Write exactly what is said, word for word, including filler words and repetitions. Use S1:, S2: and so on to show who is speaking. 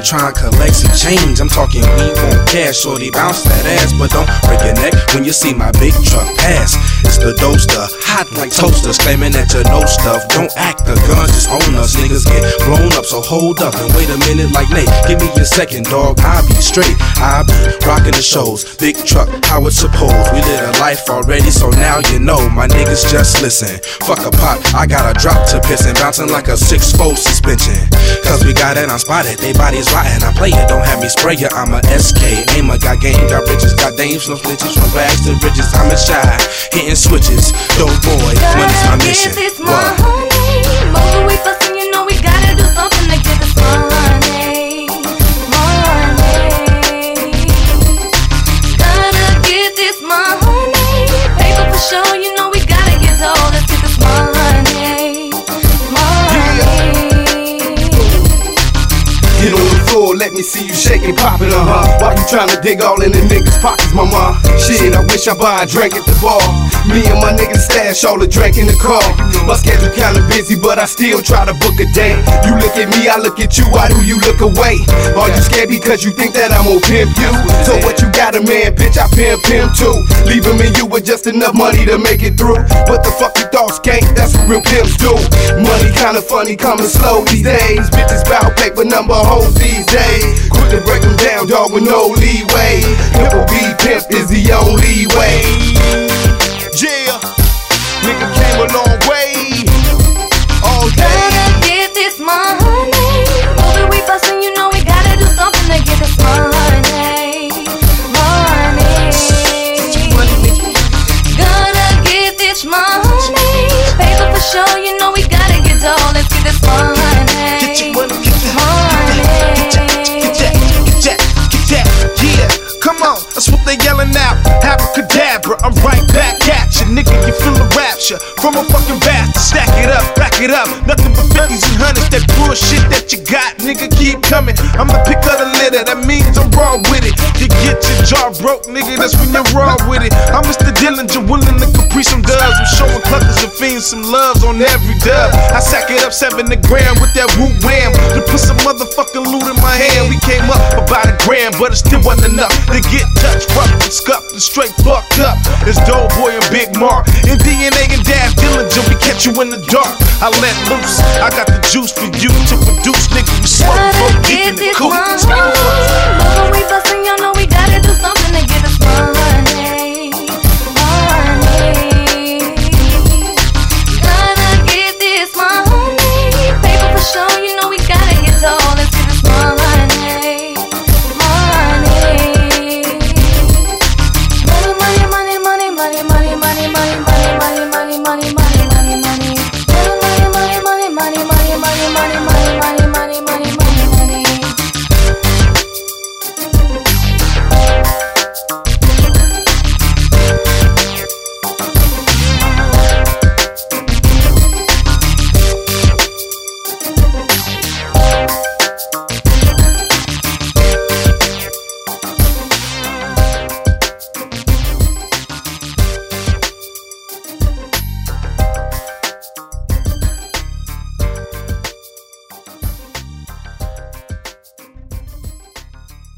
S1: try and collect some change. I'm talking we want cash, shorty bounce that ass, but don't break your neck when you see my big truck pass. It's the doster, hot like toasters, claiming that you know stuff. Don't act, the guns just own us. Niggas get blown up, so hold up and wait a minute like Nate. Give me a second, dog, I'll be straight. I'll be rocking the shows, big truck, how it's supposed. We live a life already, so now you know. My niggas just listen. Fuck a pop, I got a drop to piss and bouncing like a six four suspension. Cause we got it, I'm spotted, they bodies rotten. I play it, don't have me spray it, I'm a S K. Aimer, got game, got riches, got dames, no snitches. From rags to riches, I'm a shy, hitting switches. Dope boy, money's my mission.
S2: This is my honey. Mother, we fussing, you know we gotta do something to get this money. Money. Gotta get this money. Paper for sure, you know we gotta get told. Let's get this money. Money.
S3: Get on the floor, let me see you shaking, poppin', uh-huh. While you tryna dig all in the niggas' pockets, mama. Shit, I wish I buy a drink at the bar. Me and my niggas stash all the drink in the car. My schedule kinda busy, but I still try to book a date. You look at me, I look at you, why do you look away? Are you scared because you think that I'm gon' pimp you? So what you got a man, bitch, I pimp him too. Leave him and you with just enough money to make it through. What the fuck you thought, skank? That's what real pimps do. Money kinda funny, coming slow these days. Bitches bout paper number hoes these days. Quick to break them down, dog, with no leeway. Pimp be pimp is the only way. Yeah, nigga came a long way. All day.
S2: Gotta get this money. Mother, we bustin', you know we gotta do something to get this money. Money. Gotta get this money. Paper for sure, you know we gotta get told. Let's get this money.
S3: Get your money, get that,
S2: Money.
S3: get that, get that, get that, get that, yeah. Come on, that's what they yelling out. Abracadabra, I'm right back at you, nigga. You feel the rapture from a fucking bastard. Stack it up, back it up. Nothing but fifties and hundreds. That bullshit that you got, nigga, keep coming. I'm the pick of the litter. That means I'm raw with it. You get your jaw broke, nigga. That's when you're raw with it. I'm Mister Dillinger, willing to capri some dubs. I'm showing cluckers and fiends some loves on every dub. I sack it up seven a gram with that woo wham. To put some motherfucking loot in my hand. We came up about a gram, but it still wasn't enough to get touched, roughed, and scuffed, and straight fucked up. It's Doughboy and Big Mark. In D N A and Dash Dillinger, we catch you in the dark. I let loose, I got the juice for you to produce, nigga. We smoke, bro, deep in the coop.